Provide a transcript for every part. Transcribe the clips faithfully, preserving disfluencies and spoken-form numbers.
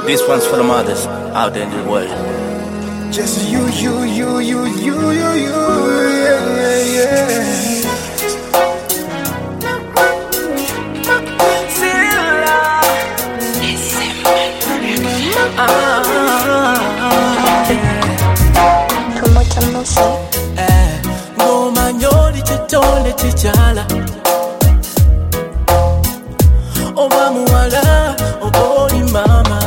This one's for the mothers out there in the world. Just you, you, you, you, you, you, you, yeah, yeah. Ngoma nyori chitole chichala Oba muwala, obori mama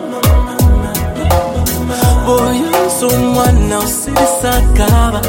Boy mwana usirisakaba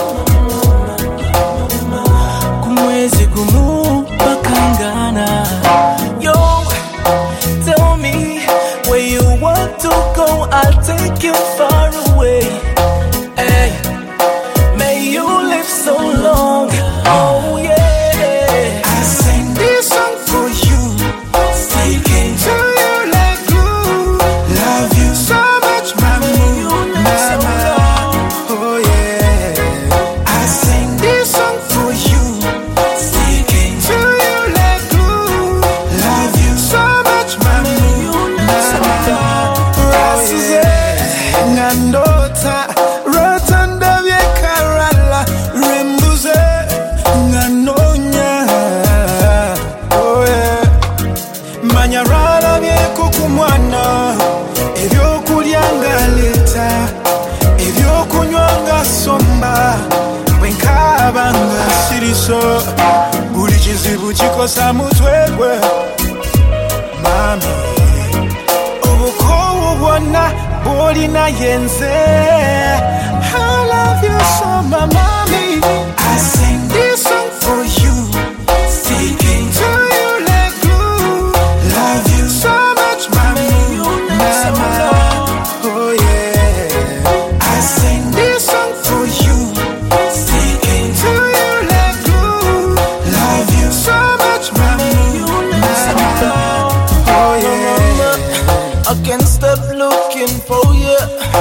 Kumwezi gumu bakangana Yo, tell me where you want to go, I'll take you far away. Hey, may you live so long. Oh yeah, I sing this song for you, sticking to you like glue. Love you so much, mama, mama. Oh yeah, I sing this song for you, sticking to you like glue. Love you so much, mama, mama. Oh yeah, ngandota rotanda vyekarala rembuze nganonya. Oh yeah, manyarala vyekukumwana evyokulya leta evyokunywanga somba bwenkabanga siriso buli kizibu kikosa mutwegwe mami obukowu bwonna bwolina yenze. I love you so my mommy. I sing this song for you, sticking to you like glue. Love you so much, mommy, mama. Oh yeah, I sing this song for you, sticking to you like glue. Love you so much, mommy, mama. Oh yeah, I can't stop looking for you.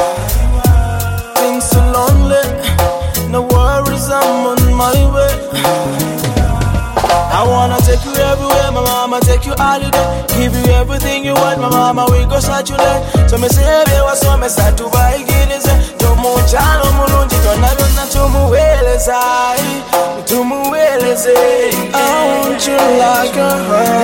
Been so lonely, no worries, I'm on my way. I wanna take you everywhere, my mama, take you holiday. Give you everything you want, my mama, we go saturate. So me say, baby, what's on me, start to buy guineas. Tomu chalo mulunji, tona vyona tumu welezai, tumu weleze. I want you like a heart.